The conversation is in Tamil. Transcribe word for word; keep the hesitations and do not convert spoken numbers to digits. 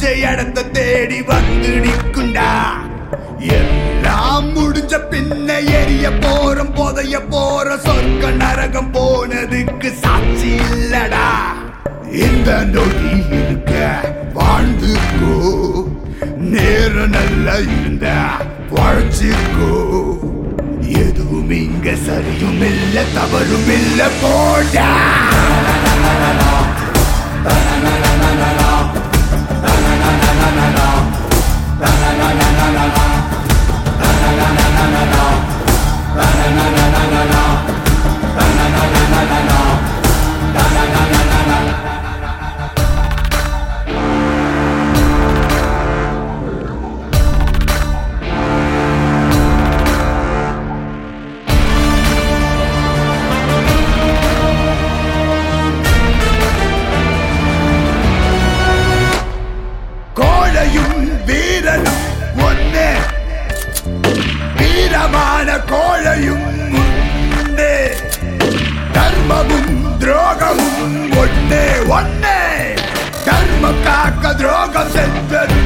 புடிச்ச இடத்த தேடி வந்து நிக்குண்டா. எல்லாம் முடிஞ்ச பின்ன எரிய போறோம், புதைய போற சொர்க்க நரகம் போனதுக்கு சாட்சி இல்லடா. இந்த நொடி இருக்க வாழ்ந்துக்கோ, நேரம் நல்லா இருந்த வாழ்ச்சிக்கோ. எதுவும் இங்க சரியும் இல்ல தவறும் இல்ல போடா. கோழையும் வீரனும் ஒன்னே, வீரமான கோழையும் ஒன்னே, தர்மமும் துரோகமும் ஒன்னே ஒன்னே. தர்மம் காக்க துரோகம் செஞ்சது